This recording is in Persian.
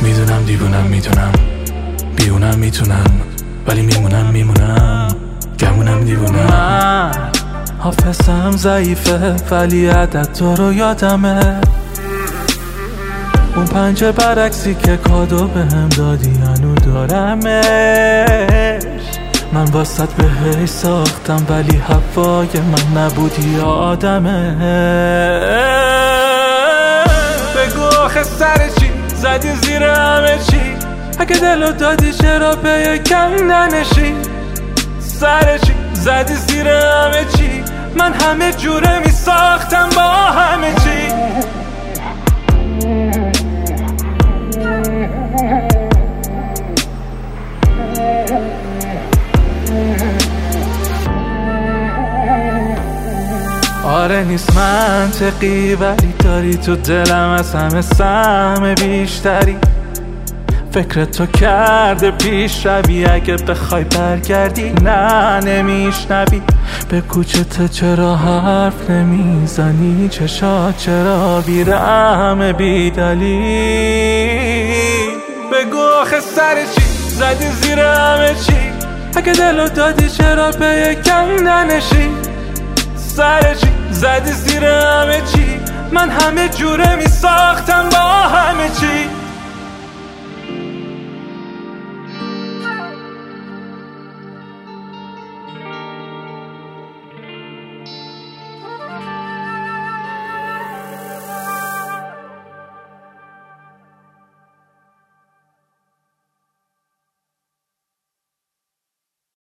میدونم دیوونم، میدونم بیونم میتونم، ولی میمونم گمونم دیوونم. من حافظم ضعیفه ولی عدد تو رو یادمه، اون پنجه برعکسی که کادو بهم دادی هنو دارمش. من واسط بهش ساختم ولی هوای من نبودی آدمه. بگو آخه سر چی زدی زیر همه چی؟ اگه دلو دادی چرا به یکم ننشی؟ سر چی زدی زیر همه چی؟ من همه جوره می ساختم با همه چی. آره نیست منطقی ولی داری تو دلم از همه سهم بیشتری. فکر تو کرده پیش روی، اگه بخوای برگردی نه نمیشنوی. به کوچته چرا حرف نمیزنی؟ چشات چرا بیرحم بی دلیل؟ بگو آخه سر چی زدی زیر همه چی؟ اگه دلو دادی چرا به یکم ننشی؟ سر چی زدی زیر همه چی؟ من همه جوره می ساختم با همه چی.